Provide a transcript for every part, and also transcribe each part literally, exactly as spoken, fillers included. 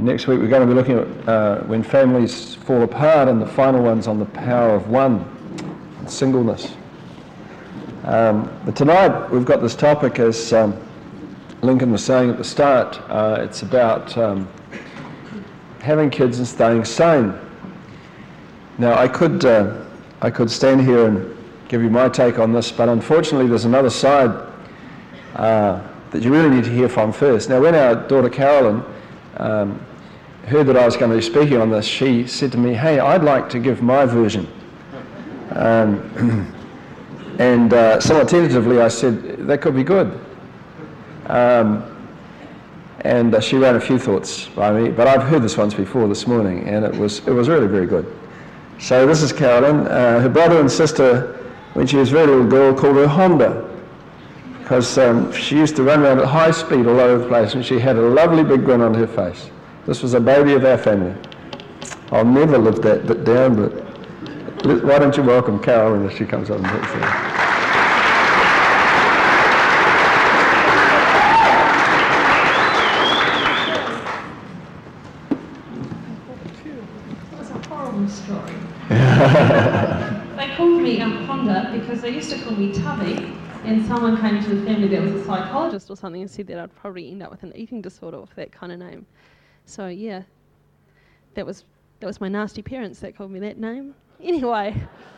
Next week we're going to be looking at uh, when families fall apart, and the final one's on the power of one, and singleness. Um, but tonight we've got this topic, as um, Lincoln was saying at the start, uh, it's about um, having kids and staying sane. Now I could, uh, I could stand here and give you my take on this, but unfortunately there's another side uh, that you really need to hear from first. Now when our daughter Carolyn um, heard that I was going to be speaking on this, she said to me, "Hey, I'd like to give my version." Um, and uh, somewhat tentatively I said, "That could be good." Um, and uh, she ran a few thoughts by me, but I've heard this once before this morning, and it was it was really very good. So this is Carolyn. Uh, her brother and sister, when she was a very little girl, called her Honda, because um, she used to run around at high speed all over the place, and she had a lovely big grin on her face. This was a baby of our family. I'll never live that bit down, but why don't you welcome Carolyn as she comes up and talks to you. That's a horrible story. They called me um, Honda because they used to call me Tubby, and someone came to the family that was a psychologist or something and said that I'd probably end up with an eating disorder with that kind of name. So yeah, that was that was my nasty parents that called me that name. Anyway,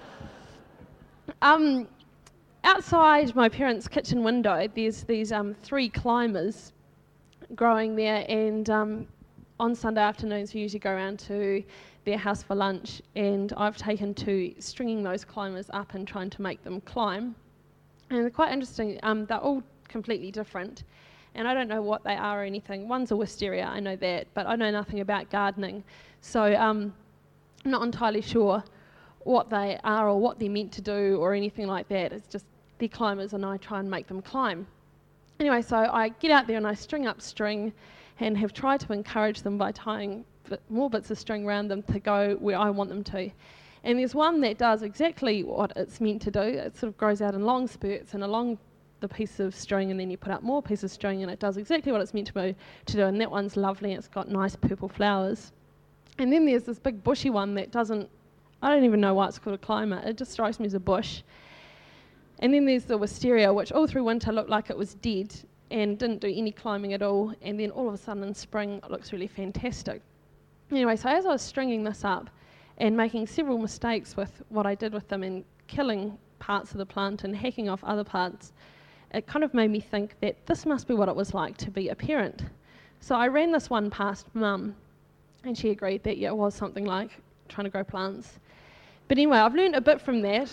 um, outside my parents' kitchen window, there's these um, three climbers growing there, and um, on Sunday afternoons we usually go around to their house for lunch, and I've taken to stringing those climbers up and trying to make them climb. And they're quite interesting. Um, they're all completely different. And I don't know what they are or anything. One's a wisteria, I know that, but I know nothing about gardening. So um, I'm not entirely sure what they are or what they're meant to do or anything like that. It's just they're climbers and I try and make them climb. Anyway, so I get out there and I string up string and have tried to encourage them by tying more bits of string around them to go where I want them to. And there's one that does exactly what it's meant to do. It sort of grows out in long spurts and along the piece of string, and then you put up more pieces of string, and it does exactly what it's meant to, be, to do, and that one's lovely, and it's got nice purple flowers. And then there's this big bushy one that doesn't, I don't even know why it's called a climber, it just strikes me as a bush. And then there's the wisteria, which all through winter looked like it was dead and didn't do any climbing at all, and then all of a sudden in spring it looks really fantastic. Anyway, so as I was stringing this up and making several mistakes with what I did with them and killing parts of the plant and hacking off other parts, it kind of made me think that this must be what it was like to be a parent. So I ran this one past Mum, and she agreed that, yeah, it was something like trying to grow plants. But anyway, I've learned a bit from that.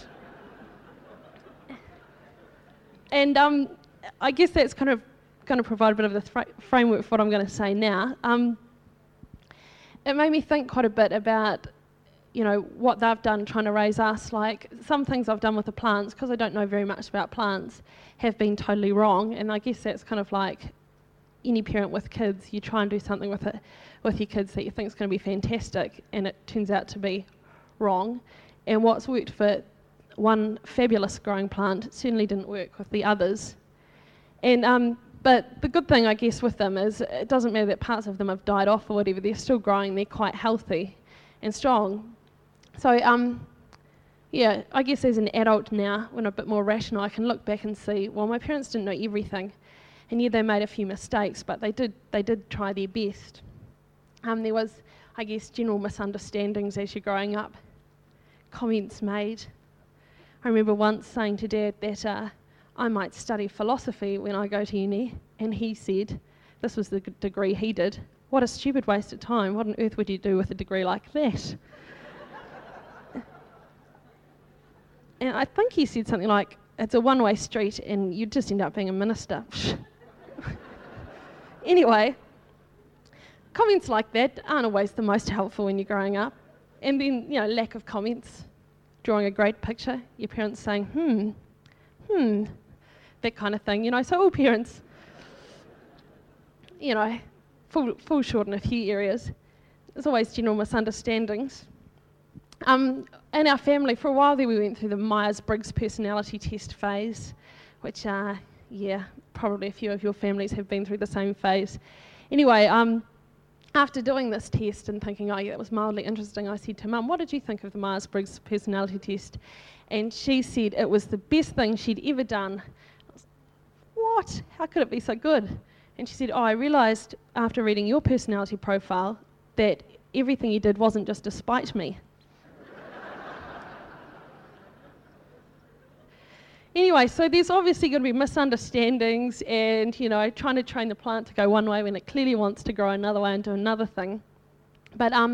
And um, I guess that's kind of going to provide a bit of the th- framework for what I'm going to say now. Um, it made me think quite a bit about you know, what they've done trying to raise us. Like, some things I've done with the plants, because I don't know very much about plants, have been totally wrong. And I guess that's kind of like any parent with kids. You try and do something with it, with your kids that you think is going to be fantastic, and it turns out to be wrong. And what's worked for one fabulous growing plant certainly didn't work with the others. And um, but the good thing, I guess, with them is it doesn't matter that parts of them have died off or whatever. They're still growing. They're quite healthy and strong. So, um, yeah, I guess as an adult now, when I'm a bit more rational, I can look back and see, well, my parents didn't know everything, and yeah, they made a few mistakes, but they did they did try their best. Um, there was, I guess, general misunderstandings as you're growing up, comments made. I remember once saying to Dad that uh, I might study philosophy when I go to uni, and he said, this was the g- degree he did, "What a stupid waste of time. What on earth would you do with a degree like that?" And I think he said something like, "It's a one-way street and you'd just end up being a minister." Anyway, comments like that aren't always the most helpful when you're growing up. And then, you know, lack of comments, drawing a great picture, your parents saying, hmm, hmm, that kind of thing. You know, so all parents, you know, fall, fall short in a few areas. There's always general misunderstandings. Um, in our family, for a while there, we went through the Myers-Briggs personality test phase, which, uh, yeah, probably a few of your families have been through the same phase. Anyway, um, after doing this test and thinking, oh yeah, that was mildly interesting, I said to Mum, what did you think of the Myers-Briggs personality test? And she said it was the best thing she'd ever done. I was, what? How could it be so good? And she said, oh, I realised after reading your personality profile that everything you did wasn't just to spite me. Anyway, so there's obviously going to be misunderstandings and, you know, trying to train the plant to go one way when it clearly wants to grow another way and do another thing. But um,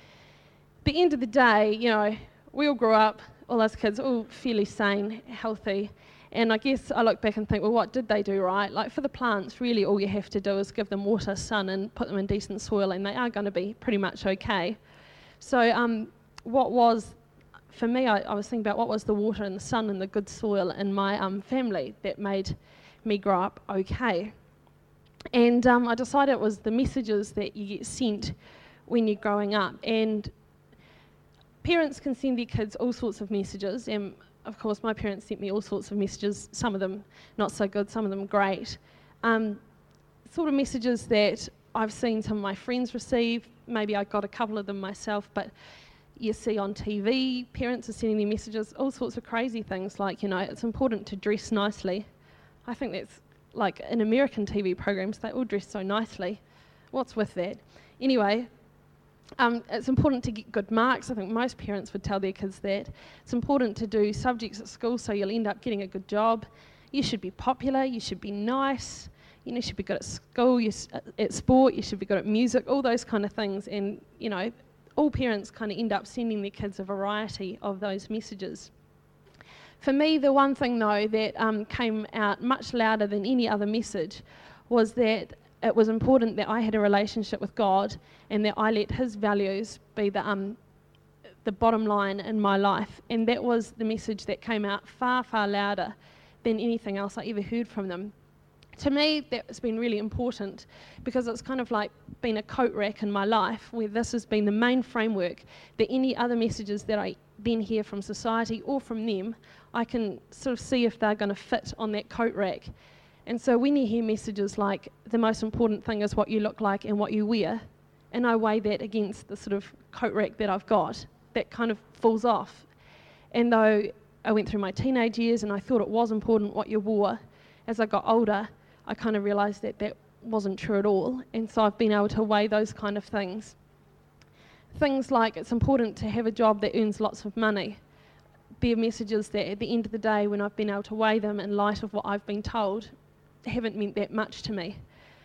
at the end of the day, you know, we all grew up, all us kids, all fairly sane, healthy. And I guess I look back and think, well, what did they do right? Like for the plants, really all you have to do is give them water, sun, and put them in decent soil, and they are going to be pretty much okay. So um, what was... For me, I, I was thinking about what was the water and the sun and the good soil in my um, family that made me grow up okay. And um, I decided it was the messages that you get sent when you're growing up. And parents can send their kids all sorts of messages. And of course, my parents sent me all sorts of messages, some of them not so good, some of them great. Um, sort of messages that I've seen some of my friends receive. Maybe I got a couple of them myself, but you see on T V, parents are sending their messages, all sorts of crazy things like, you know, it's important to dress nicely. I think that's like in American T V programs, they all dress so nicely. What's with that? Anyway, um, it's important to get good marks. I think most parents would tell their kids that. It's important to do subjects at school so you'll end up getting a good job. You should be popular, you should be nice, you know, you should be good at school, you s- at sport, you should be good at music, all those kind of things. And, you know, all parents kind of end up sending their kids a variety of those messages. For me, the one thing though that um, came out much louder than any other message was that it was important that I had a relationship with God and that I let His values be the um, the bottom line in my life. And that was the message that came out far, far louder than anything else I ever heard from them. To me, that's been really important because it's kind of like been a coat rack in my life where this has been the main framework that any other messages that I then hear from society or from them, I can sort of see if they're going to fit on that coat rack. And so when you hear messages like the most important thing is what you look like and what you wear, and I weigh that against the sort of coat rack that I've got, that kind of falls off. And though I went through my teenage years and I thought it was important what you wore, as I got older, I kind of realised that that wasn't true at all, and so I've been able to weigh those kind of things. Things like it's important to have a job that earns lots of money. They're messages that at the end of the day, when I've been able to weigh them in light of what I've been told, haven't meant that much to me.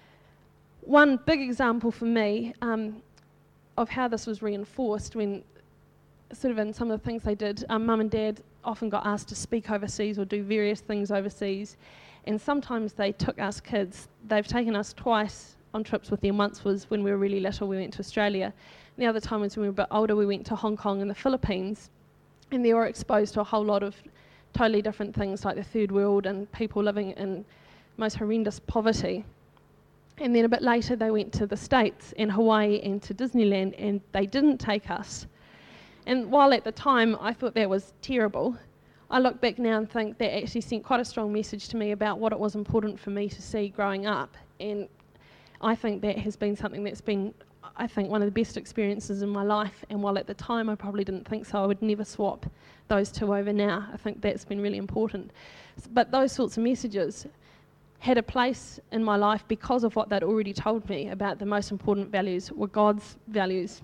One big example for me um, of how this was reinforced when sort of in some of the things they did, um, Mum and Dad often got asked to speak overseas or do various things overseas. And sometimes they took us kids, they've taken us twice on trips with them. Once was when we were really little, we went to Australia. The other time was when we were a bit older, we went to Hong Kong and the Philippines. And they were exposed to a whole lot of totally different things like the third world and people living in most horrendous poverty. And then a bit later they went to the States and Hawaii and to Disneyland, and they didn't take us. And while at the time I thought that was terrible, I look back now and think that actually sent quite a strong message to me about what it was important for me to see growing up. And I think that has been something that's been, I think, one of the best experiences in my life. And while at the time I probably didn't think so, I would never swap those two over now. I think that's been really important. But those sorts of messages had a place in my life because of what they'd already told me about the most important values were God's values.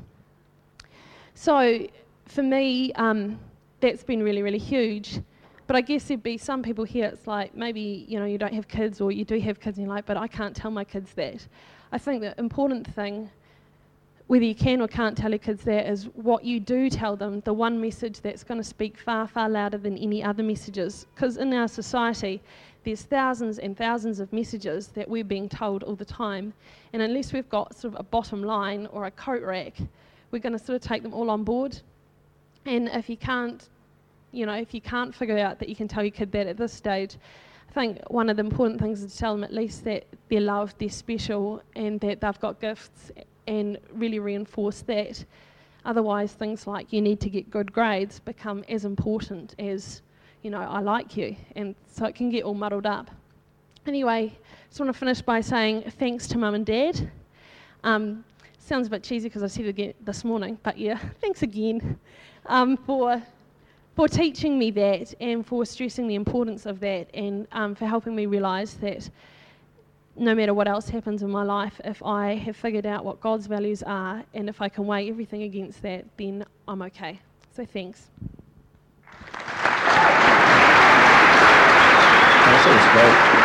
So for me, um, that's been really, really huge. But I guess there'd be some people here, it's like maybe, you know, you don't have kids or you do have kids and you're like, but I can't tell my kids that. I think the important thing, whether you can or can't tell your kids that, is what you do tell them, the one message that's going to speak far, far louder than any other messages. Because in our society, there's thousands and thousands of messages that we're being told all the time. And unless we've got sort of a bottom line or a coat rack, we're going to sort of take them all on board. And if you can't, you know, if you can't figure out that you can tell your kid that at this stage, I think one of the important things is to tell them at least that they're loved, they're special, and that they've got gifts, and really reinforce that. Otherwise, things like you need to get good grades become as important as, you know, I like you, and so it can get all muddled up. Anyway, I just want to finish by saying thanks to Mum and Dad. Um, sounds a bit cheesy because I said it again this morning, but yeah, thanks again um, for for teaching me that and for stressing the importance of that, and um, for helping me realise that no matter what else happens in my life, if I have figured out what God's values are and if I can weigh everything against that, then I'm okay. So thanks. That was great.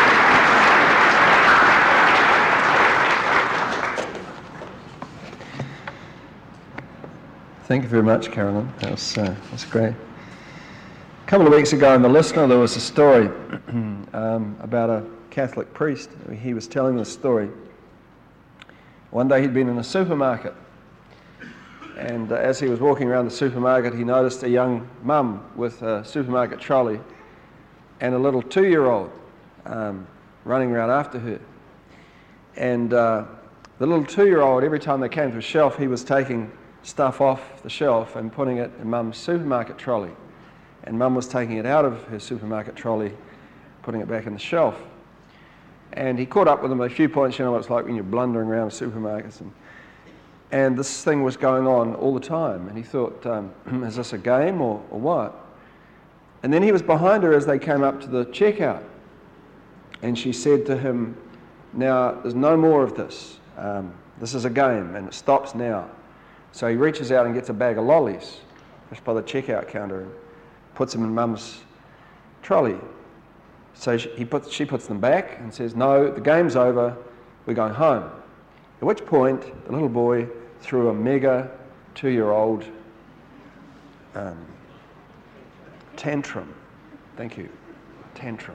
Thank you very much, Carolyn. That was, uh, that's great. A couple of weeks ago in The Listener, there was a story um, about a Catholic priest. He was telling this story. One day he'd been in a supermarket, and uh, as he was walking around the supermarket, he noticed a young mum with a supermarket trolley and a little two-year-old um, running around after her. And uh, the little two-year-old, every time they came to a shelf, he was taking stuff off the shelf and putting it in Mum's supermarket trolley. And Mum was taking it out of her supermarket trolley, putting it back in the shelf. And he caught up with him at a few points. You know what it's like when you're blundering around supermarkets. And, and this thing was going on all the time. And he thought, um, is this a game or, or what? And then he was behind her as they came up to the checkout. And she said to him, now, there's no more of this. Um, this is a game, and it stops now. So he reaches out and gets a bag of lollies just by the checkout counter and puts them in Mum's trolley. So she, he puts, she puts them back and says, no, the game's over, we're going home. At which point, the little boy threw a mega two-year-old um, tantrum. Thank you. Tantrum.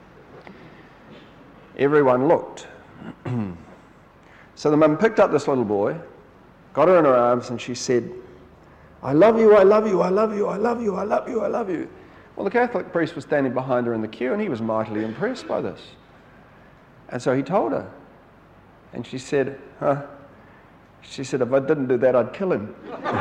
Everyone looked. So the mum picked up this little boy, got her in her arms, and she said, I love you, I love you, I love you, I love you, I love you, I love you. Well, the Catholic priest was standing behind her in the queue, and he was mightily impressed by this. And so he told her. And she said, huh? She said, if I didn't do that, I'd kill him.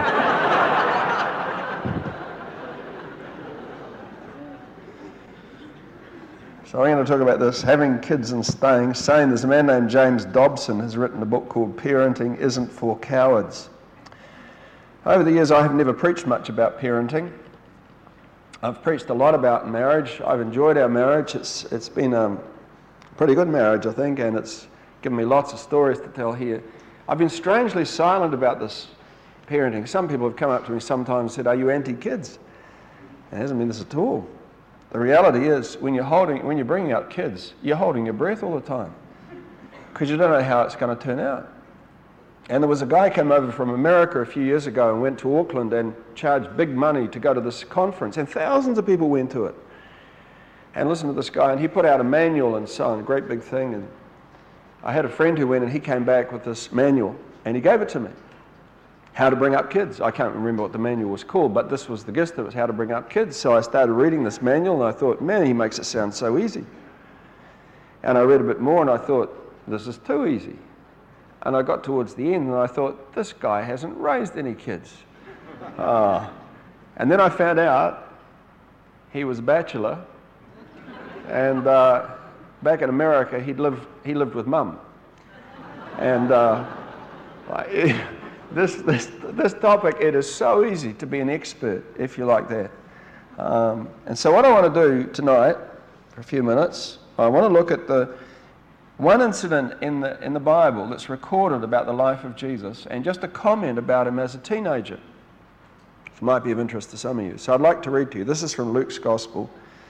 So I'm going to talk about this, having kids and staying sane. There's a man named James Dobson who's written a book called Parenting Isn't for Cowards. Over the years, I have never preached much about parenting. I've preached a lot about marriage. I've enjoyed our marriage. It's it's been a pretty good marriage, I think, and it's given me lots of stories to tell here. I've been strangely silent about this parenting. Some people have come up to me sometimes and said, are you anti-kids? It hasn't been this at all. The reality is, when you're holding, when you're bringing up kids, you're holding your breath all the time because you don't know how it's going to turn out. And there was a guy who came over from America a few years ago and went to Auckland and charged big money to go to this conference, and thousands of people went to it. And listened to this guy, and he put out a manual and so on, a great big thing. And I had a friend who went, and he came back with this manual, and he gave it to me. How to bring up kids. I can't remember what the manual was called, but this was the gist of it, how to bring up kids. So I started reading this manual, and I thought, man, he makes it sound so easy. And I read a bit more, and I thought, this is too easy. And I got towards the end, and I thought, this guy hasn't raised any kids. Ah. And then I found out he was a bachelor, and uh, back in America, he'd lived, he lived with Mum. And uh, I, this, this, this topic, it is so easy to be an expert, if you like that. Um, and so what I want to do tonight, for a few minutes, I want to look at the one incident in the, in the Bible that's recorded about the life of Jesus, and just a comment about him as a teenager, which might be of interest to some of you. So I'd like to read to you. This is from Luke's Gospel,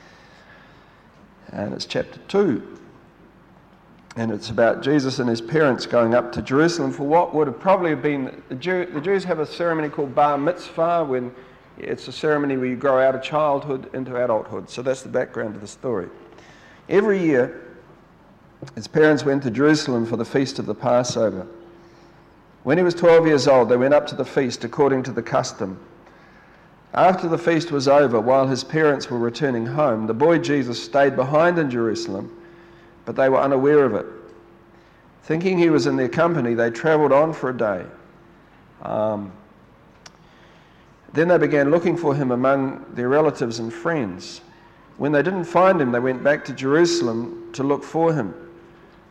and it's chapter two. And it's about Jesus and his parents going up to Jerusalem for what would have probably been, the, Jew, the Jews have a ceremony called Bar Mitzvah, when it's a ceremony where you grow out of childhood into adulthood. So that's the background of the story. Every year, his parents went to Jerusalem for the feast of the Passover. When he was twelve years old, they went up to the feast according to the custom. After the feast was over, while his parents were returning home, the boy Jesus stayed behind in Jerusalem, but they were unaware of it. Thinking he was in their company, they travelled on for a day. Um, then they began looking for him among their relatives and friends. When they didn't find him, they went back to Jerusalem to look for him.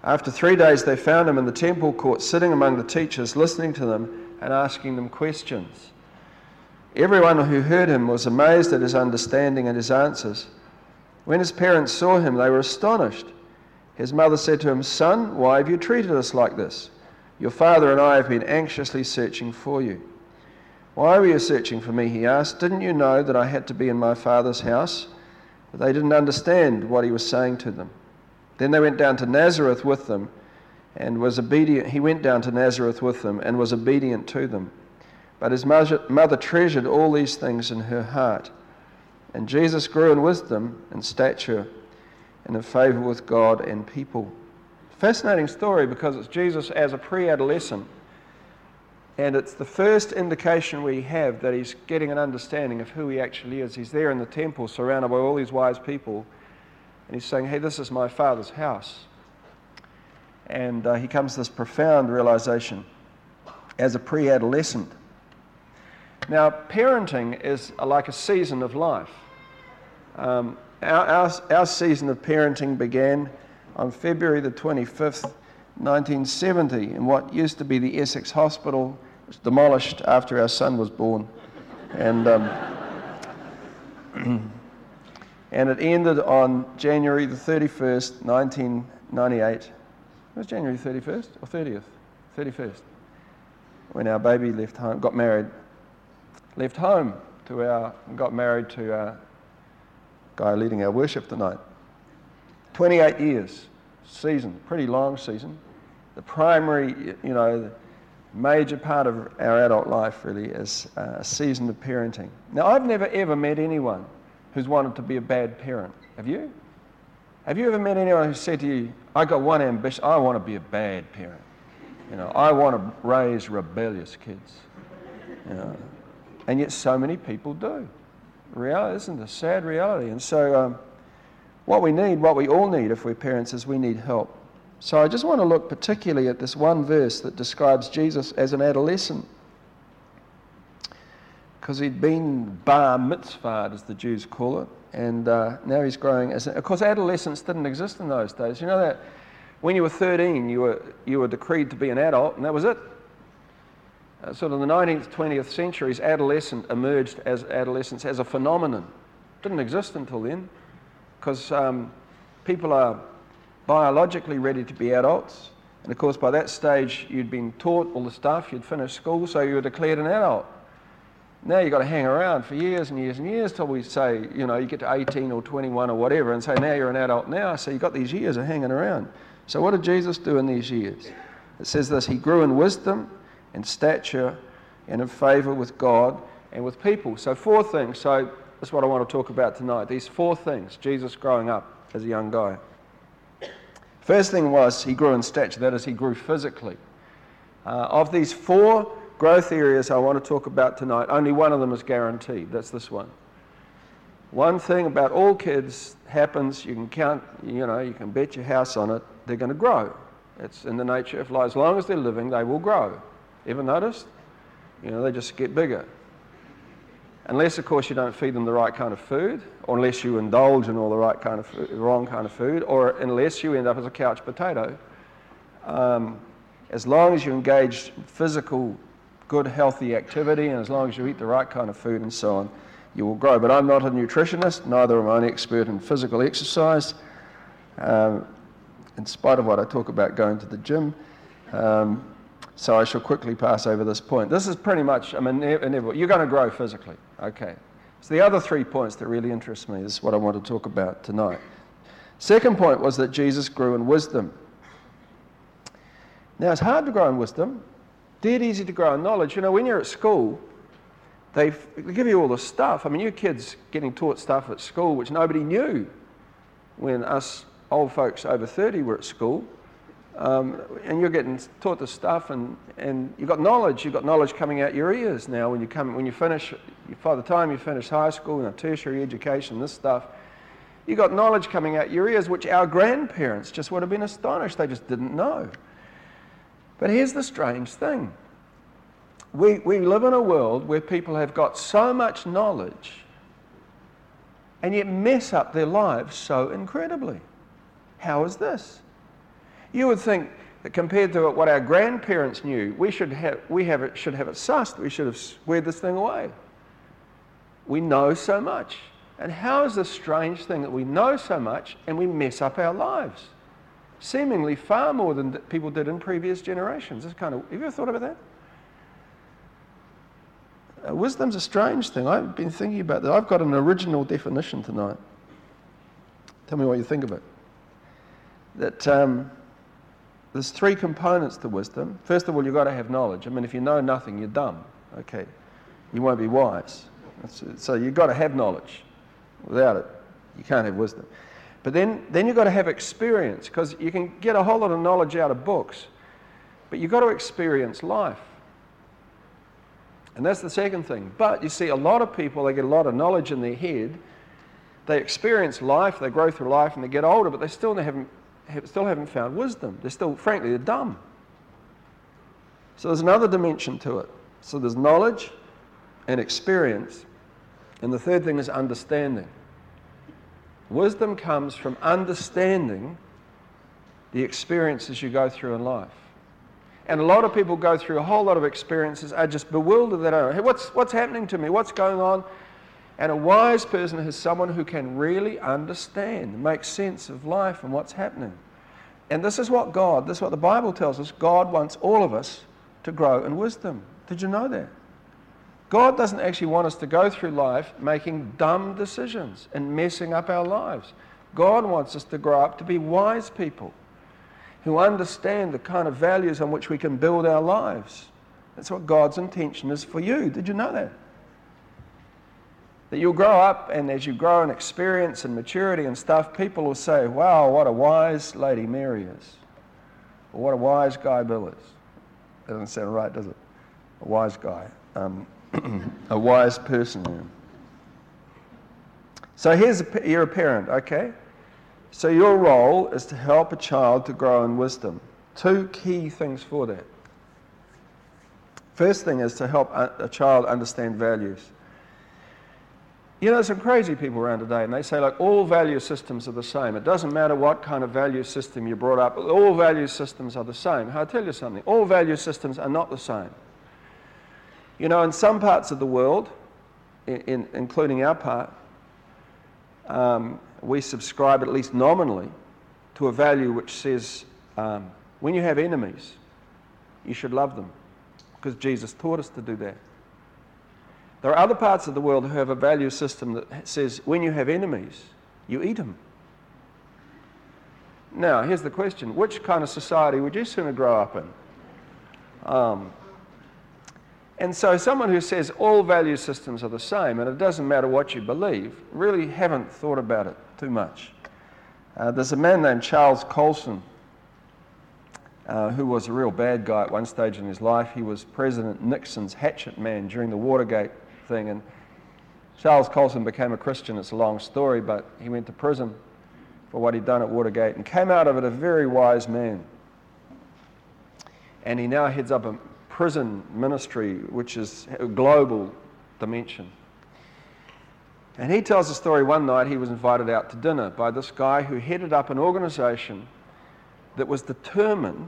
After three days they found him in the temple court, sitting among the teachers, listening to them and asking them questions. Everyone who heard him was amazed at his understanding and his answers. When his parents saw him, they were astonished. His mother said to him, "Son, why have you treated us like this? Your father and I have been anxiously searching for you." "Why were you searching for me?" he asked. "Didn't you know that I had to be in my father's house?" But they didn't understand what he was saying to them. Then they went down to Nazareth with them and was obedient. He went down to Nazareth with them and was obedient to them. But his mother treasured all these things in her heart. And Jesus grew in wisdom and stature and in favor with God and people. Fascinating story because it's Jesus as a pre-adolescent. And it's the first indication we have that he's getting an understanding of who he actually is. He's there in the temple surrounded by all these wise people. And he's saying, "Hey, this is my Father's house." And uh, he comes to this profound realization as a pre-adolescent. Now, parenting is like a season of life. Um, our, our, our season of parenting began on February the twenty-fifth, nineteen seventy, in what used to be the Essex Hospital. It was demolished after our son was born. And... Um, And it ended on January the thirty-first, nineteen ninety-eight. It was January thirty-first or thirtieth? thirty-first. When our baby left home, got married, left home to our, got married to our guy leading our worship tonight. twenty-eight years, season, pretty long season. The primary, you know, the major part of our adult life really is a season of parenting. Now, I've never ever met anyone who's wanted to be a bad parent. Have you? Have you ever met anyone who said to you, "I got one ambition, I want to be a bad parent. You know, I want to raise rebellious kids." You know, and yet so many people do. Reality, isn't it? A sad reality. And so um, what we need, what we all need if we're parents, is we need help. So I just want to look particularly at this one verse that describes Jesus as an adolescent. Because he'd been bar mitzvahed, as the Jews call it, and uh, now he's growing as... A, of course, adolescence didn't exist in those days. You know that when you were thirteen, you were you were decreed to be an adult, and that was it. Uh, sort of the nineteenth, twentieth centuries, adolescent emerged as adolescence as a phenomenon. Didn't exist until then, because um, people are biologically ready to be adults, and of course, by that stage, you'd been taught all the stuff, you'd finished school, so you were declared an adult. Now you've got to hang around for years and years and years till we say, you know, you get to eighteen or twenty-one or whatever and say, now you're an adult now. So you've got these years of hanging around. So what did Jesus do in these years? It says this: he grew in wisdom and stature and in favor with God and with people. So four things. So that's what I want to talk about tonight. These four things, Jesus growing up as a young guy. First thing was he grew in stature. That is, he grew physically. Uh, of these four growth areas I want to talk about tonight, only one of them is guaranteed. That's this one. One thing about all kids happens, you can count, you know, you can bet your house on it, they're going to grow. It's in the nature of life. As long as they're living, they will grow. Ever noticed? You know, they just get bigger. Unless, of course, you don't feed them the right kind of food, or unless you indulge in all the right kind of food, the wrong kind of food, or unless you end up as a couch potato. Um, as long as you engage in physical, good, healthy activity, and as long as you eat the right kind of food and so on, you will grow. But I'm not a nutritionist, neither am I an expert in physical exercise, um, in spite of what I talk about going to the gym. Um, so I shall quickly pass over this point. This is pretty much, I mean, inevitable. You're going to grow physically. Okay. So the other three points that really interest me is what I want to talk about tonight. Second point was that Jesus grew in wisdom. Now, it's hard to grow in wisdom. Dead easy to grow in knowledge. You know, when you're at school, they give you all the stuff. I mean, you kids getting taught stuff at school which nobody knew when us old folks over thirty were at school. Um, and you're getting taught the stuff, and, and you've got knowledge. You've got knowledge coming out your ears now when you come when you finish. By the time you finish high school and tertiary education, this stuff, you've got knowledge coming out your ears, which our grandparents just would have been astonished. They just didn't know. But here's the strange thing. We, we live in a world where people have got so much knowledge and yet mess up their lives so incredibly. How is this? You would think that compared to what our grandparents knew, we should have, we have it, should have it sussed. We should have squared this thing away. We know so much. And how is this strange thing that we know so much and we mess up our lives? Seemingly far more than people did in previous generations. It's kind of, have you ever thought about that? Uh, wisdom's a strange thing. I've been thinking about that. I've got an original definition tonight. Tell me what you think of it. That um, there's three components to wisdom. First of all, you've got to have knowledge. I mean, if you know nothing, you're dumb. Okay, you won't be wise. That's, so you've got to have knowledge. Without it, you can't have wisdom. But then, then you've got to have experience, because you can get a whole lot of knowledge out of books, but you've got to experience life. And that's the second thing. But you see, a lot of people, they get a lot of knowledge in their head, they experience life, they grow through life, and they get older, but they still haven't, have, still haven't found wisdom. They're still, frankly, they're dumb. So there's another dimension to it. So there's knowledge and experience, and the third thing is understanding. Wisdom comes from understanding the experiences you go through in life. And a lot of people go through a whole lot of experiences, are just bewildered. They don't know, hey, what's, what's happening to me? What's going on? And a wise person is someone who can really understand, make sense of life and what's happening. And this is what God, this is what the Bible tells us, God wants all of us to grow in wisdom. Did you know that? God doesn't actually want us to go through life making dumb decisions and messing up our lives. God wants us to grow up to be wise people who understand the kind of values on which we can build our lives. That's what God's intention is for you. Did you know that? That you'll grow up, and as you grow in experience and maturity and stuff, people will say, wow, what a wise lady Mary is. Or what a wise guy Bill is. That doesn't sound right, does it? A wise guy. Um, a wise person. So here's a, you're a parent, okay? So your role is to help a child to grow in wisdom. Two key things for that. First thing is to help a, a child understand values. You know, there's some crazy people around today, and they say, like, all value systems are the same. It doesn't matter what kind of value system you brought up, all value systems are the same. I'll tell you something, all value systems are not the same. You know, in some parts of the world, in, in, including our part, um, we subscribe, at least nominally, to a value which says, um, when you have enemies, you should love them, because Jesus taught us to do that. There are other parts of the world who have a value system that says, when you have enemies, you eat them. Now, here's the question. Which kind of society would you sooner grow up in? Um, and so someone who says all value systems are the same, and it doesn't matter what you believe, really haven't thought about it too much. Uh, there's a man named Charles Colson, uh, who was a real bad guy at one stage in his life. He was President Nixon's hatchet man during the Watergate thing, and Charles Colson became a Christian. It's a long story, but he went to prison for what he'd done at Watergate and came out of it a very wise man. And he now heads up a prison ministry, which is a global dimension. And he tells the story, one night he was invited out to dinner by this guy who headed up an organization that was determined,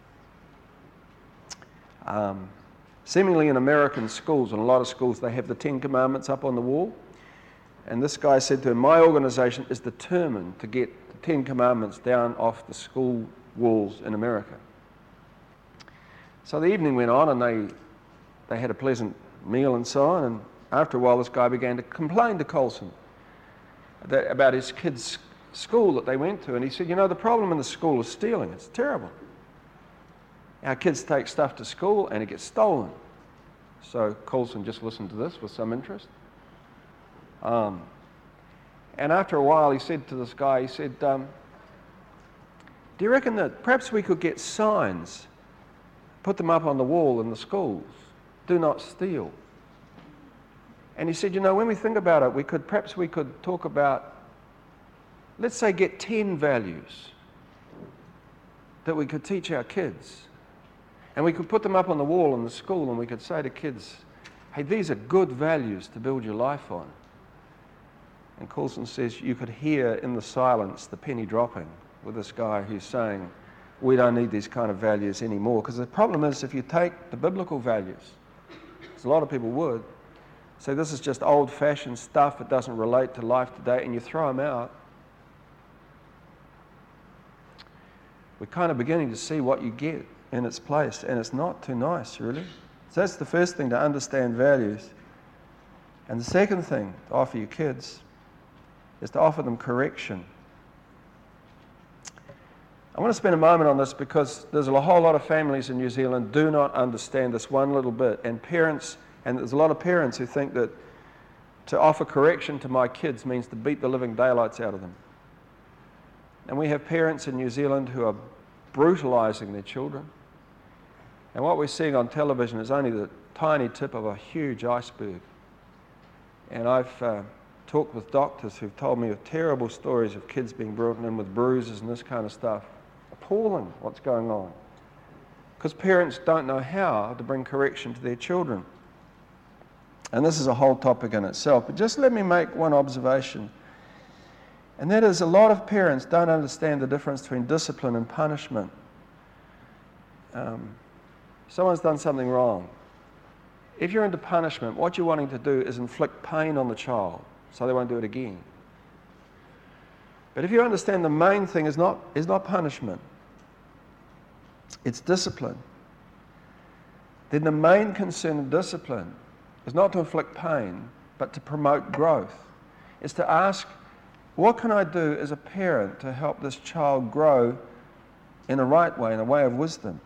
um, seemingly in American schools, in a lot of schools they have the Ten Commandments up on the wall, and this guy said to him, my organization is determined to get the Ten Commandments down off the school walls in America. So the evening went on, and they they had a pleasant meal and so on, and after a while this guy began to complain to Colson that, about his kids' school that they went to, and he said, you know, the problem in the school is stealing. It's terrible. Our kids take stuff to school and it gets stolen. So Colson just listened to this with some interest. Um, and after a while he said to this guy, he said, um, do you reckon that perhaps we could get signs, put them up on the wall in the schools, do not steal? And he said, you know, when we think about it, we could perhaps we could talk about, let's say, get ten values that we could teach our kids. And we could put them up on the wall in the school, and we could say to kids, hey, these are good values to build your life on. And Coulson says you could hear in the silence the penny dropping with this guy who's saying, we don't need these kind of values anymore. Because the problem is, if you take the biblical values, as a lot of people would, say this is just old-fashioned stuff, it doesn't relate to life today, and you throw them out, we're kind of beginning to see what you get in its place, and it's not too nice, really. So that's the first thing, to understand values. And the second thing to offer your kids is to offer them correction. I want to spend a moment on this because there's a whole lot of families in New Zealand do not understand this one little bit, and parents, and there's a lot of parents who think that to offer correction to my kids means to beat the living daylights out of them. And we have parents in New Zealand who are brutalizing their children. And what we're seeing on television is only the tiny tip of a huge iceberg. And I've uh, talked with doctors who've told me of terrible stories of kids being brought in with bruises and this kind of stuff. Appalling what's going on. Because parents don't know how to bring correction to their children. And this is a whole topic in itself. But just let me make one observation. And that is, a lot of parents don't understand the difference between discipline and punishment. Um, someone's done something wrong. If you're into punishment, what you're wanting to do is inflict pain on the child so they won't do it again. But if you understand the main thing is not, is not punishment, it's discipline, then the main concern of discipline is not to inflict pain, but to promote growth. It's to ask, what can I do as a parent to help this child grow in a right way, in a way of wisdom?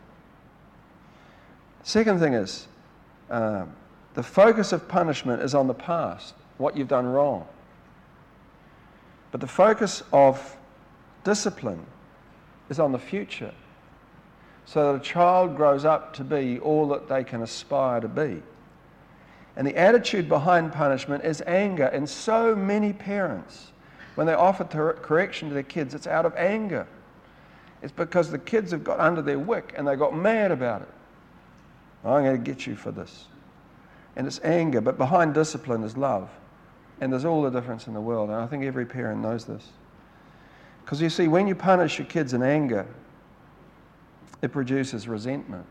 Second thing is, uh, the focus of punishment is on the past, what you've done wrong. But the focus of discipline is on the future, so that a child grows up to be all that they can aspire to be. And the attitude behind punishment is anger. And so many parents, when they offer ter- correction to their kids, it's out of anger. It's because the kids have got under their wick and they got mad about it. I'm going to get you for this. And it's anger, but behind discipline is love. And there's all the difference in the world, and I think every parent knows this. Because you see, when you punish your kids in anger, it produces resentment.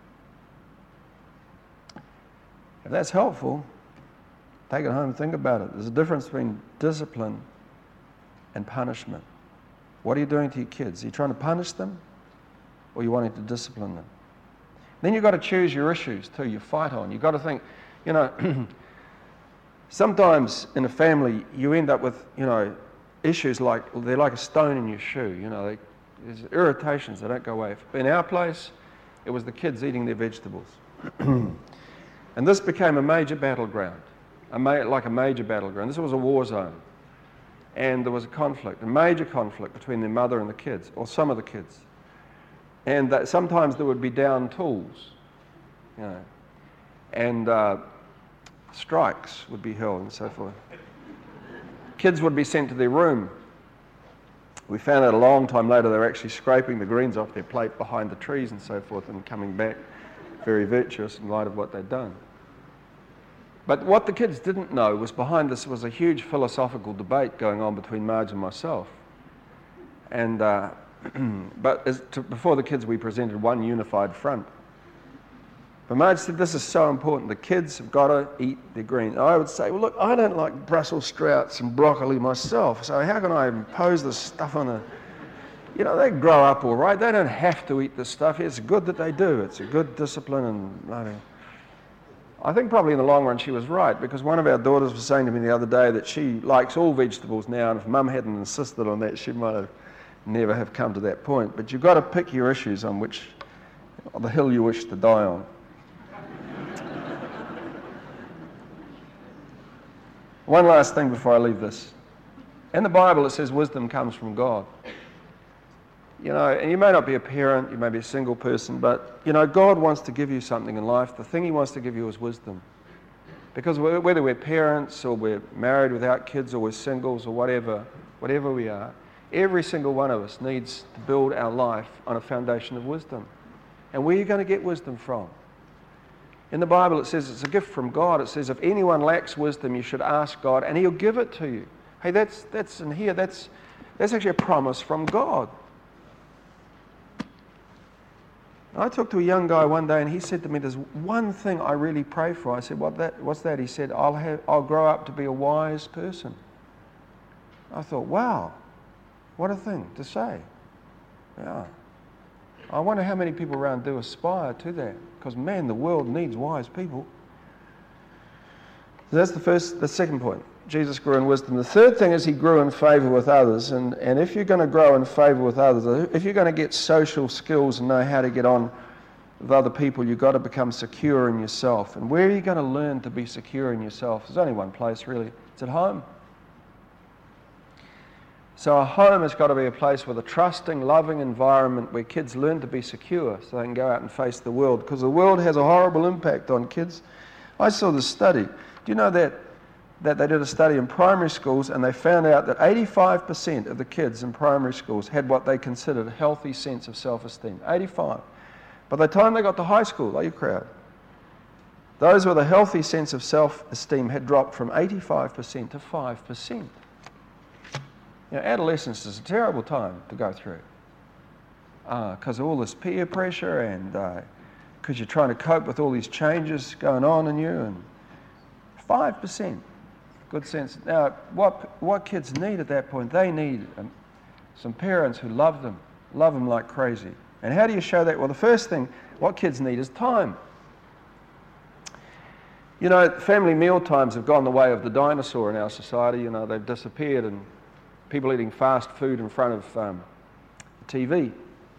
If that's helpful, take it home and think about it. There's a difference between discipline and punishment. What are you doing to your kids? Are you trying to punish them, or are you wanting to discipline them? Then you've got to choose your issues too, you fight on. You've got to think, you know, sometimes in a family you end up with, you know, issues like, they're like a stone in your shoe, you know, they, there's irritations that don't go away. In our place, it was the kids eating their vegetables. And this became a major battleground, a ma- like a major battleground. This was a war zone. And there was a conflict, a major conflict between their mother and the kids, or some of the kids. And that sometimes there would be down tools, you know, and uh, strikes would be held and so forth. Kids would be sent to their room. We found out a long time later they were actually scraping the greens off their plate behind the trees and so forth and coming back very virtuous in light of what they'd done. But what the kids didn't know was behind this was a huge philosophical debate going on between Marge and myself. And uh, but as to, before the kids we presented one unified front. But Marge said, this is so important. The kids have got to eat their greens. I would say, well, look, I don't like Brussels sprouts and broccoli myself, so how can I impose this stuff on a... You know, they grow up all right. They don't have to eat this stuff. It's good that they do. It's a good discipline. And I, mean, I think probably in the long run she was right, because one of our daughters was saying to me the other day that she likes all vegetables now, and if Mum hadn't insisted on that, she might have never have come to that point. But you've got to pick your issues on which, on the hill you wish to die on. One last thing before I leave this. In the Bible it says wisdom comes from God. You know, and you may not be a parent, you may be a single person, but, you know, God wants to give you something in life. The thing he wants to give you is wisdom. Because whether we're parents or we're married without kids or we're singles or whatever, whatever we are, every single one of us needs to build our life on a foundation of wisdom. And where are you going to get wisdom from? In the Bible it says it's a gift from God. It says if anyone lacks wisdom, you should ask God and he'll give it to you. Hey, that's that's in here, that's that's actually a promise from God. I talked to a young guy one day and he said to me, there's one thing I really pray for. I said, what that, what's that? He said, I'll, have, I'll grow up to be a wise person. I thought, wow, what a thing to say. Yeah. I wonder how many people around do aspire to that, because man, the world needs wise people. So that's the first, the second point. Jesus grew in wisdom. The third thing is he grew in favour with others. And, and if you're going to grow in favour with others, if you're going to get social skills and know how to get on with other people, you've got to become secure in yourself. And where are you going to learn to be secure in yourself? There's only one place, really. It's at home. So a home has got to be a place with a trusting, loving environment where kids learn to be secure so they can go out and face the world. Because the world has a horrible impact on kids. I saw this study. Do you know that, that they did a study in primary schools and they found out that eighty-five percent of the kids in primary schools had what they considered a healthy sense of self-esteem. eighty-five. By the time they got to high school, are you crowd? Those with a healthy sense of self-esteem had dropped from eighty-five percent to five percent. You know, adolescence is a terrible time to go through because uh, of all this peer pressure and because uh, you're trying to cope with all these changes going on in you. And five percent, good sense. Now, what what kids need at that point? They need um, some parents who love them, love them like crazy. And how do you show that? Well, the first thing, what kids need is time. You know, family meal times have gone the way of the dinosaur in our society. You know, they've disappeared, and people eating fast food in front of um, T V.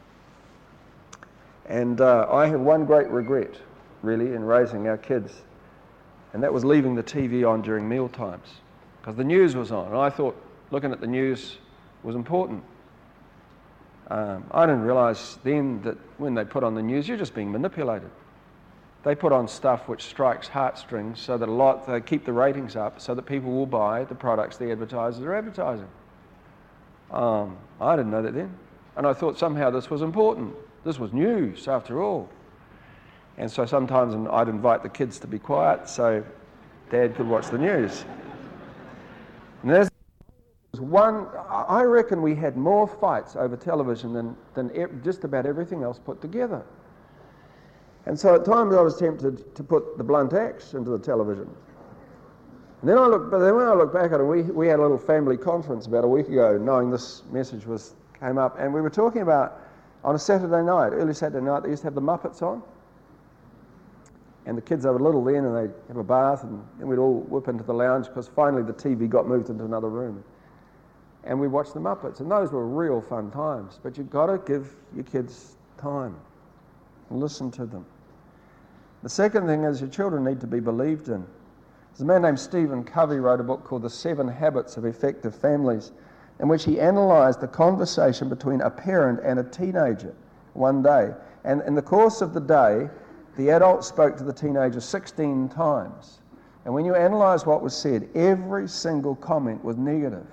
And uh, I have one great regret, really, in raising our kids, and that was leaving the T V on during meal times, because the news was on, and I thought looking at the news was important. Um, I didn't realise then that when they put on the news, you're just being manipulated. They put on stuff which strikes heartstrings so that a lot, they keep the ratings up so that people will buy the products the advertisers are advertising. Um, I didn't know that then. And I thought somehow this was important. This was news, after all. And so sometimes I'd invite the kids to be quiet so Dad could watch the news. And there's one, I reckon we had more fights over television than, than just about everything else put together. And so at times I was tempted to put the blunt axe into the television. And then I look, but then when I look back at it, we we had a little family conference about a week ago, knowing this message was came up, and we were talking about on a Saturday night, early Saturday night, they used to have the Muppets on, and the kids they were little then, and they'd have a bath, and then we'd all whip into the lounge because finally the T V got moved into another room, and we watched the Muppets, and those were real fun times. But you've got to give your kids time and listen to them. The second thing is your children need to be believed in. There's a man named Stephen Covey wrote a book called The Seven Habits of Effective Families, in which he analysed the conversation between a parent and a teenager one day. And in the course of the day, the adult spoke to the teenager sixteen times. And when you analyse what was said, every single comment was negative.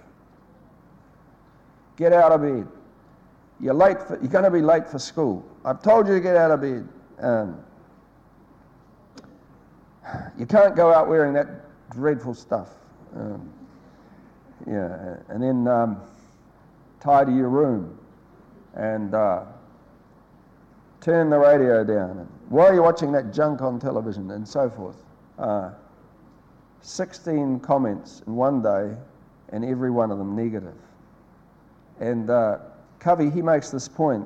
Get out of bed. You're late. For, you're going to be late for school. I've told you to get out of bed. Um, You can't go out wearing that dreadful stuff. Um, yeah, and then um, tidy your room and uh, turn the radio down. And while you're watching that junk on television and so forth. Uh, sixteen comments in one day, and every one of them negative. And uh, Covey, he makes this point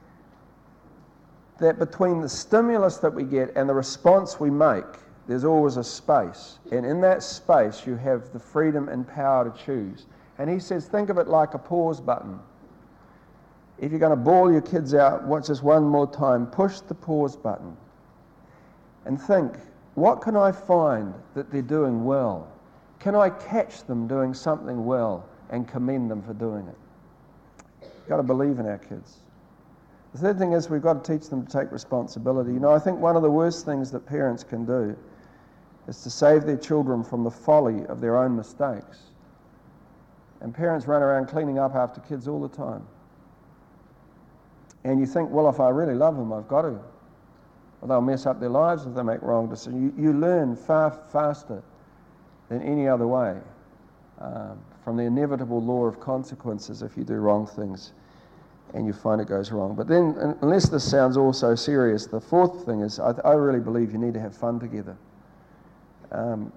that between the stimulus that we get and the response we make, there's always a space, and in that space you have the freedom and power to choose. And he says, think of it like a pause button. If you're going to bawl your kids out, watch this one more time, push the pause button and think, what can I find that they're doing well? Can I catch them doing something well and commend them for doing it? You've got to believe in our kids. The third thing is we've got to teach them to take responsibility. You know, I think one of the worst things that parents can do is to save their children from the folly of their own mistakes. And parents run around cleaning up after kids all the time. And you think, well, if I really love them, I've got to. Or they'll mess up their lives if they make wrong decisions. You, you learn far faster than any other way um, from the inevitable law of consequences if you do wrong things. and you find it goes wrong. But then, unless this sounds all so serious, the fourth thing is I, I really believe you need to have fun together. Um,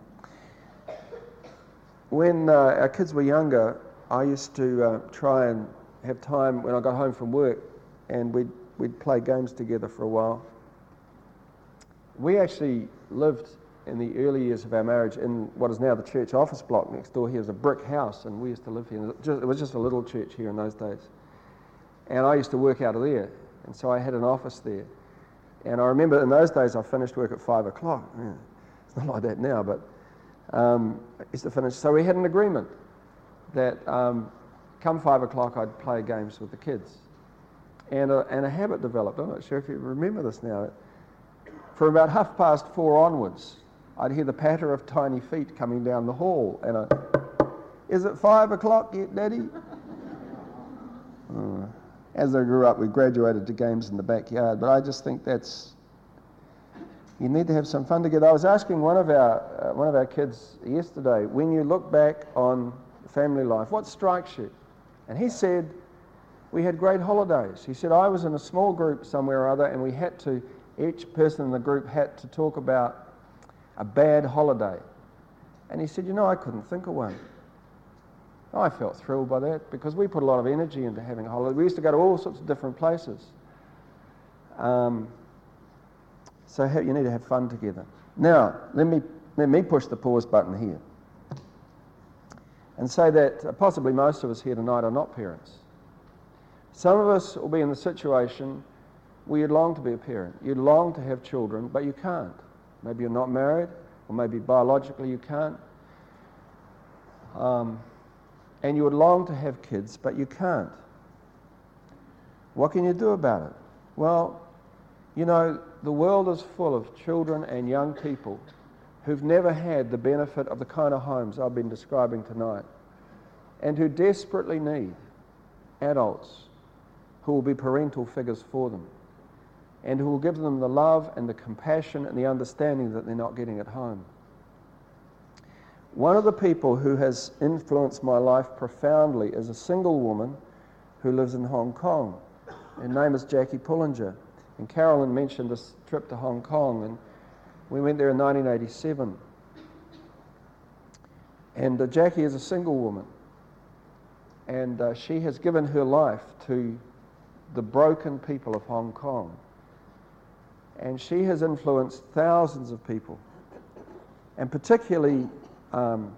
when uh, our kids were younger, I used to uh, try and have time when I got home from work, and we'd, we'd play games together for a while. We actually lived in the early years of our marriage in what is now the church office block next door. Here was a brick house, and we used to live here. It was just a little church here in those days. And I used to work out of there, and so I had an office there. And I remember in those days I finished work at five o'clock. Yeah, it's not like that now, but um, I used to finish. So we had an agreement that um, come five o'clock I'd play games with the kids. And a, and a habit developed. I'm not sure if you remember this now. For about half past four onwards, I'd hear the patter of tiny feet coming down the hall, and I, is it five o'clock yet, Daddy? Uh, as I grew up, we graduated to games in the backyard, but I just think that's, you need to have some fun together. I was asking one of our uh, one of our kids yesterday, when you look back on family life, what strikes you? And he said, we had great holidays. He said, I was in a small group somewhere or other, and we had to, each person in the group had to talk about a bad holiday. And he said, you know, I couldn't think of one. I felt thrilled by that because we put a lot of energy into having a holiday. We used to go to all sorts of different places. Um, so you need to have fun together. Now, let me, let me push the pause button here and say that uh, possibly most of us here tonight are not parents. Some of us will be in the situation where you'd long to be a parent. You'd long to have children, but you can't. Maybe you're not married, or maybe biologically you can't. Um, and you would long to have kids, but you can't. What can you do about it? Well, you know, the world is full of children and young people who've never had the benefit of the kind of homes I've been describing tonight, and who desperately need adults who will be parental figures for them, and who will give them the love and the compassion and the understanding that they're not getting at home. One of the people who has influenced my life profoundly is a single woman who lives in Hong Kong. Her name is Jackie Pullinger. And Carolyn mentioned this trip to Hong Kong, and we went there in nineteen eighty-seven. And uh, Jackie is a single woman, and uh, she has given her life to the broken people of Hong Kong. And she has influenced thousands of people, and particularly um,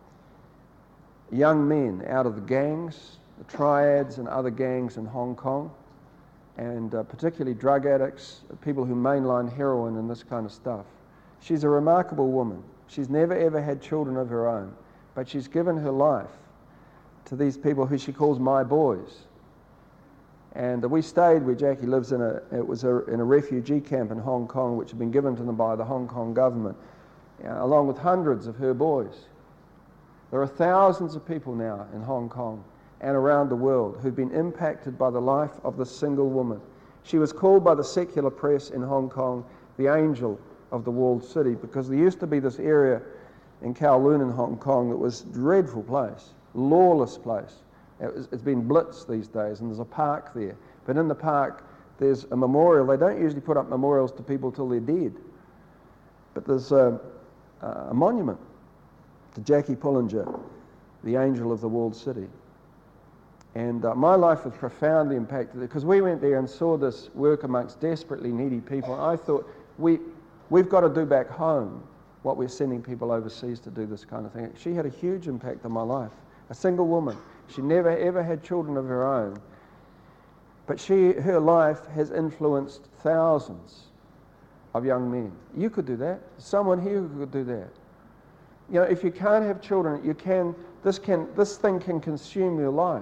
young men out of the gangs, the triads and other gangs in Hong Kong, and uh, particularly drug addicts, people who mainline heroin and this kind of stuff. She's a remarkable woman. She's never ever had children of her own, but she's given her life to these people who she calls my boys. And we stayed where Jackie lives in a, it was a, in a refugee camp in Hong Kong, which had been given to them by the Hong Kong government, uh, along with hundreds of her boys. There are thousands of people now in Hong Kong and around the world who've been impacted by the life of this single woman. She was called by the secular press in Hong Kong the angel of the walled city, because there used to be this area in Kowloon in Hong Kong that was a dreadful place, lawless place. It was, it's been blitzed these days, and there's a park there. But in the park, there's a memorial. They don't usually put up memorials to people till they're dead. But there's a, a monument to Jackie Pullinger, the angel of the walled city. And uh, my life was profoundly impacted, because we went there and saw this work amongst desperately needy people. And I thought, we, we've got to do back home what we're sending people overseas to do this kind of thing. She had a huge impact on my life. A single woman. She never ever had children of her own. But she, her life has influenced thousands of young men. You could do that. Someone here who could do that. You know, if you can't have children, you can, this can, this thing can consume your life.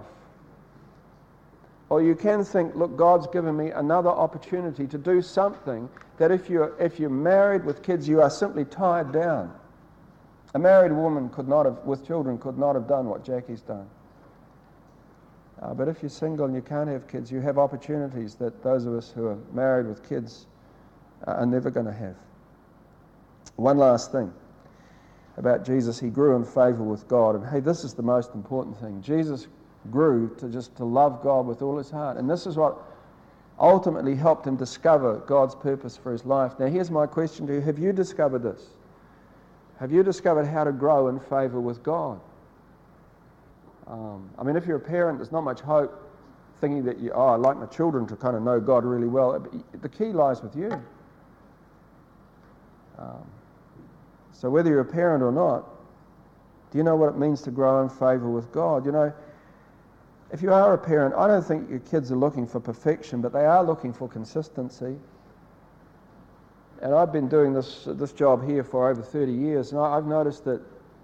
Or you can think, look, God's given me another opportunity to do something that if you're, if you're married with kids, you are simply tied down. A married woman could not have, with children, could not have done what Jackie's done. Uh, but if you're single and you can't have kids, you have opportunities that those of us who are married with kids uh, are never going to have. One last thing about Jesus. He grew in favour with God. And hey, this is the most important thing. Jesus grew to just to love God with all his heart. And this is what ultimately helped him discover God's purpose for his life. Now here's my question to you. Have you discovered this? Have you discovered how to grow in favour with God? Um, I mean, if you're a parent, there's not much hope thinking that you, oh, I like my children to kind of know God really well. The key lies with you. Um, so whether you're a parent or not, do you know what it means to grow in favour with God? You know, if you are a parent, I don't think your kids are looking for perfection, but they are looking for consistency. And I've been doing this this job here for over thirty years, and I, I've noticed that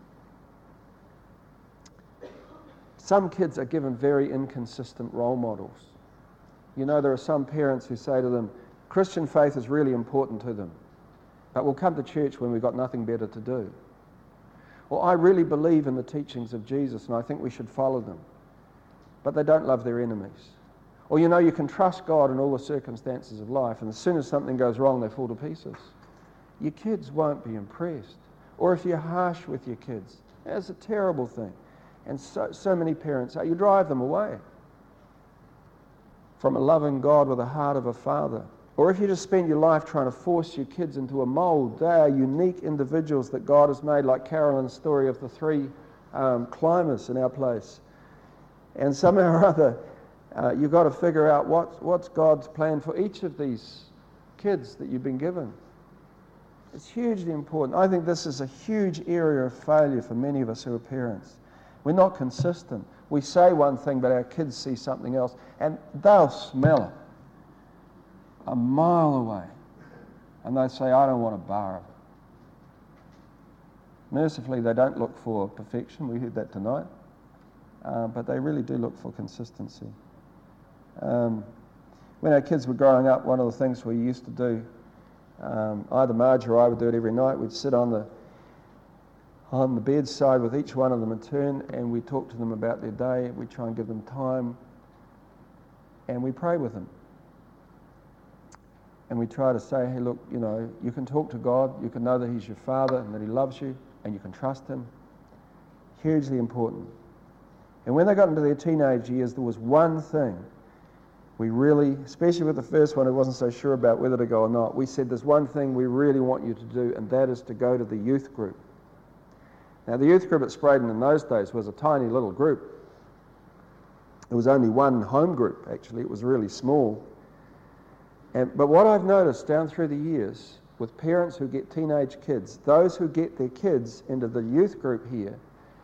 some kids are given very inconsistent role models. You know, there are some parents who say to them, Christian faith is really important to them, but we'll come to church when we've got nothing better to do. Well, I really believe in the teachings of Jesus, and I think we should follow them, but they don't love their enemies. Or, you know, you can trust God in all the circumstances of life, and as soon as something goes wrong, they fall to pieces. Your kids won't be impressed. Or if you're harsh with your kids, that's a terrible thing. And so, so many parents, you drive them away from a loving God with a heart of a father. Or if you just spend your life trying to force your kids into a mold, they are unique individuals that God has made, like Carolyn's story of the three um, climbers in our place. And somehow or other, uh, you've got to figure out what, what's God's plan for each of these kids that you've been given. It's hugely important. I think this is a huge area of failure for many of us who are parents. We're not consistent. We say one thing, but our kids see something else, and they'll smell it a mile away, and they say, I don't want a bar of it. Mercifully, they don't look for perfection. We heard that tonight. Uh, but they really do look for consistency. Um, when our kids were growing up, one of the things we used to do, um, either Marge or I would do it every night, we'd sit on the on the bedside with each one of them in turn, and we'd talk to them about their day. We'd try and give them time, and we pray with them. And we try to say, hey, look, you know, you can talk to God, you can know that he's your father and that he loves you, and you can trust him. Hugely important. And when they got into their teenage years, there was one thing we really, especially with the first one who wasn't so sure about whether to go or not, we said there's one thing we really want you to do, and that is to go to the youth group. Now, the youth group at Spraden in those days was a tiny little group. It was only one home group, actually. It was really small. And, but what I've noticed down through the years with parents who get teenage kids, those who get their kids into the youth group here,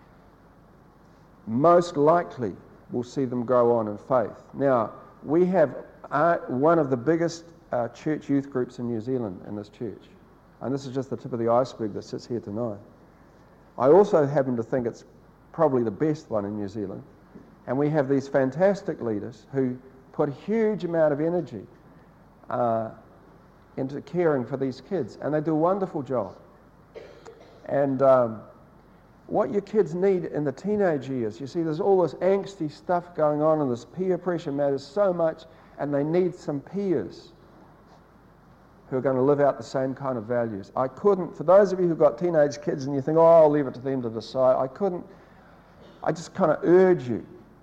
most likely will see them grow on in faith. Now, we have uh, one of the biggest uh, church youth groups in New Zealand in this church. And this is just the tip of the iceberg that sits here tonight. I also happen to think it's probably the best one in New Zealand. And we have these fantastic leaders who put a huge amount of energy uh, into caring for these kids. And they do a wonderful job. And um, what your kids need in the teenage years, you see, there's all this angsty stuff going on, and this peer pressure matters so much, and they need some peers who are going to live out the same kind of values. I couldn't, for those of you who've got teenage kids and you think, oh, I'll leave it to them to decide, I couldn't, I just kind of urge you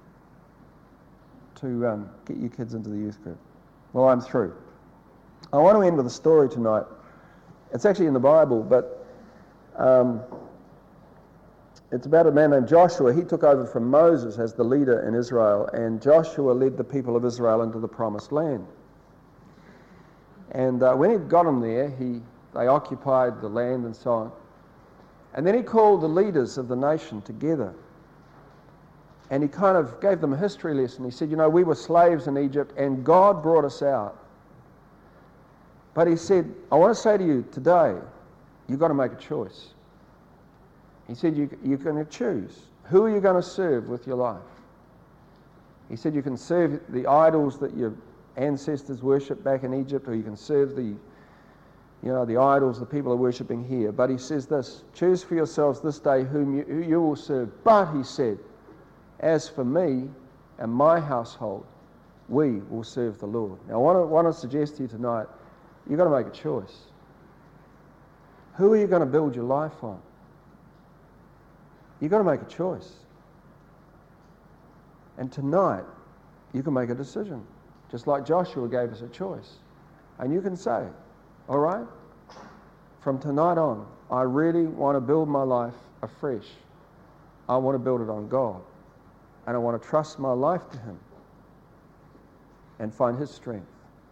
to um, get your kids into the youth group. Well, I'm through. I want to end with a story tonight. It's actually in the Bible, but um, it's about a man named Joshua. He took over from Moses as the leader in Israel, and Joshua led the people of Israel into the promised land. And uh, when he got them there, he, they occupied the land and so on. And then he called the leaders of the nation together. And he kind of gave them a history lesson. He said, you know, we were slaves in Egypt and God brought us out. But he said, I want to say to you today, you've got to make a choice. He said, you, you're going to choose. Who are you going to serve with your life? He said, you can serve the idols that your ancestors worshipped back in Egypt, or you can serve the, you know, the idols the people are worshipping here. But he says this, choose for yourselves this day whom you, who you will serve. But, he said, as for me and my household, we will serve the Lord. Now, I want to, want to suggest to you tonight, you've got to make a choice. Who are you going to build your life on? You've got to make a choice. And tonight, you can make a decision, just like Joshua gave us a choice. And you can say, all right, from tonight on, I really want to build my life afresh. I want to build it on God. And I want to trust my life to Him and find His strength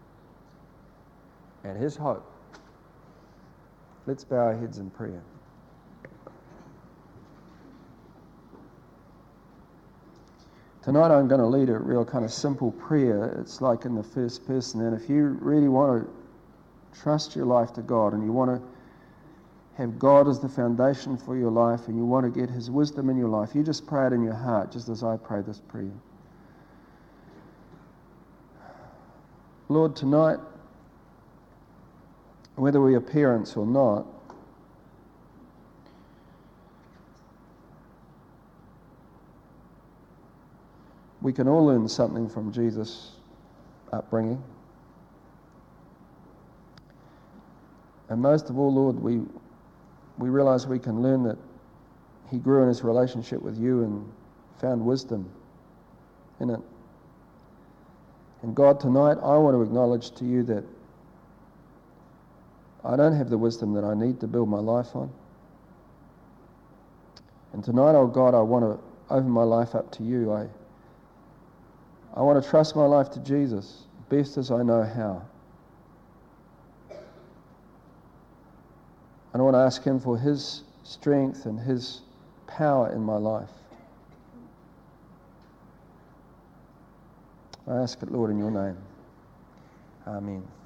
and His hope. Let's bow our heads in prayer. Tonight I'm going to lead a real kind of simple prayer. It's like in the first person. And if you really want to trust your life to God and you want to have God as the foundation for your life and you want to get His wisdom in your life, you just pray it in your heart, just as I pray this prayer. Lord, tonight, whether we are parents or not, we can all learn something from Jesus' upbringing. And most of all, Lord, we we realize we can learn that He grew in His relationship with You and found wisdom in it. And God, tonight I want to acknowledge to You that I don't have the wisdom that I need to build my life on. And tonight, oh God, I want to open my life up to You. I I want to trust my life to Jesus, best as I know how. And I want to ask Him for His strength and His power in my life. I ask it, Lord, in Your name. Amen.